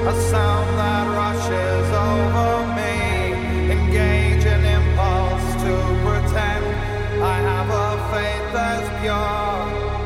a sound that rushes over me, engage an impulse to pretend I have a faith that's pure.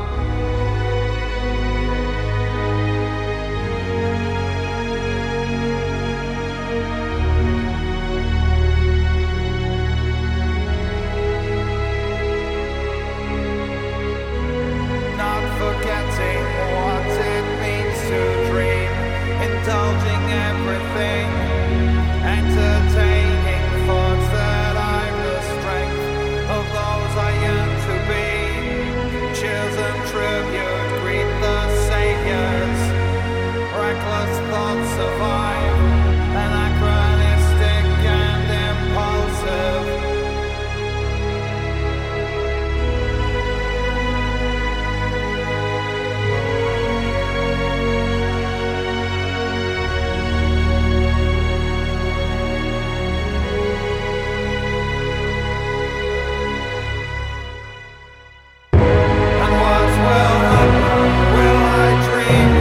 Not forgetting what it means to dream, indulging everything, entertaining thoughts that I'm the strength of those I yearn to be. Cheers and tribute greet the saviors, reckless thoughts survive, anachronistic and impulsive. And what will happen? Will I dream?